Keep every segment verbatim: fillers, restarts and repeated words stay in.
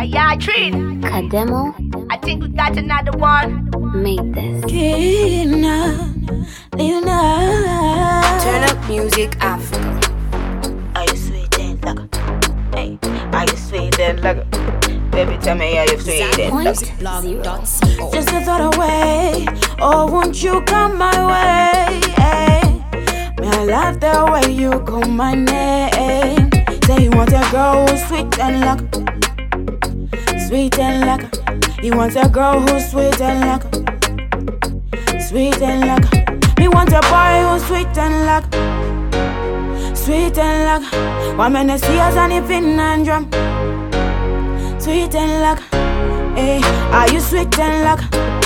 Yeah, Trina. Kademo. I think we got another one. Made this. Lina, Lina. Turn up music Africa. Are you sweet and like hey? Are you sweet and like baby? Tell me, are you sweet and like Just a thought away. Oh, won't you come my way? Hey. Me, I love the way you call my name. Say you want a girl who's sweet and luck, sweet and luck. You want a girl who's sweet and luck, sweet and luck. Me want a boy who's sweet and luck, sweet and luck. One minute see us and if in and drum, sweet and luck. Hey, are you sweet and luck,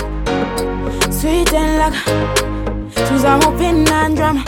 sweet and luck? Choose a pin and drum,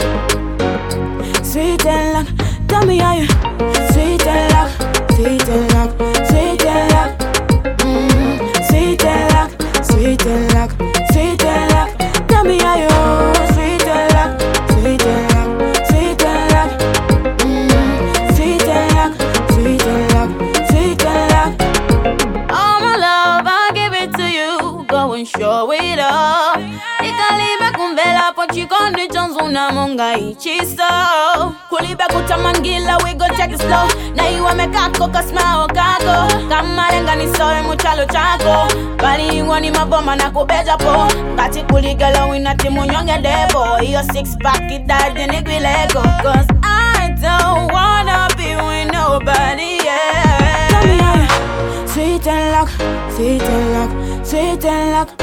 sweet and luck. Tell me are you sweet and luck, sweet and luck, sweet and luck, mm, sweet and luck, sweet and luck, sweet and luck. Tell me are you sweet and luck, sweet and luck, sweet and luck, mm, sweet and luck, sweet and luck, sweet and luck. All my love, I'll give it to you. Go and show it off. Ikalibe kumbela pochi kondi chonzuna monga ichiso. Kulibe kutamangila we go check it slow. Na iwa mekako kasma okago. Kamarenga ni soe muchalo chako. Bali iwa ni maboma na kubeja po. Kati kuligala wina timu nyonge debo. Iyo six pack itadi nigwilego. Cause I don't wanna be with nobody else. Tell me how you sweet and luck, sweet and luck, sweet and luck,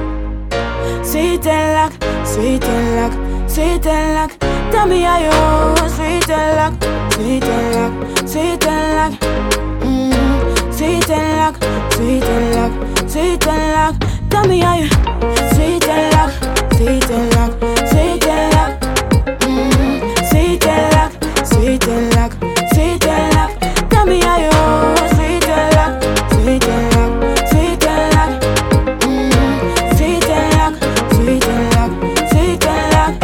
sweet and luck, sweet and luck, sweet and luck. Tell me how you sweet and luck, sweet and luck, sweet and luck, mm, sweet and luck, sweet and luck, sweet and luck. Tell me how you sweet and luck, sweet and luck, sweet and luck, mm, sweet and luck, sweet and luck, sweet and luck. Tell me how you sweet and luck, sweet and luck, sweet and luck, mm, sweet and luck, sweet and luck, sweet and luck.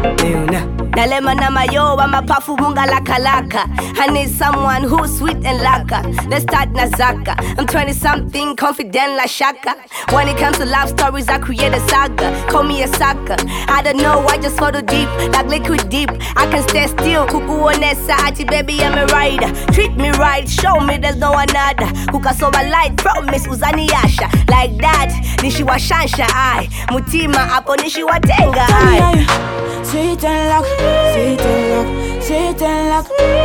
Nalema na mayo wa mapafu munga laka laka. I need someone who's sweet and laka. Let's start na zaka. I'm twenty something, confident like Shaka. When it comes to love stories, I create a saga. Call me a sucker. I don't know, I just photo deep, like liquid deep. I can stay still. Kuku onesa ati baby, I'm a rider. Treat me right, show me there's no another. Kuka so my light, promise uzani yasha. Like that, nishi wa shansha I. Mutima apo nishi wa tenga I. Sweet and luck, sweet and luck, sweet and luck,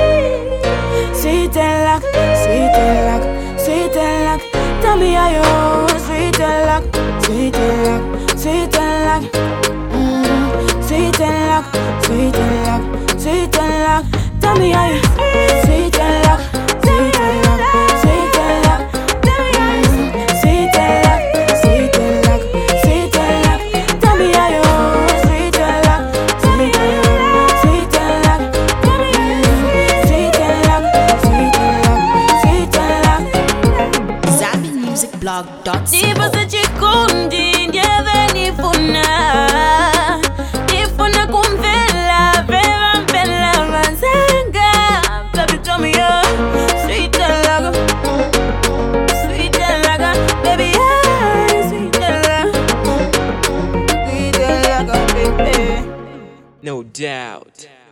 sweet and luck, sweet and luck, sweet and luck. Tell me how you sweet and luck, sweet and luck, sweet and luck, mm, sweet and luck, sweet and luck, sweet and luck. Tell me how you sweet and luck, sweet and luck, sweet and luck, mm, sweet and luck, sweet and luck, sweet and luck. Tell me how you sweet and luck. Tipo se chikundi ndiye nifuna Nifuna kumvela Veva mpela manzanga Baby tell me yo Sweet and laga Sweet and laga Baby yeah Sweet and laga Sweet and laga baby No doubt.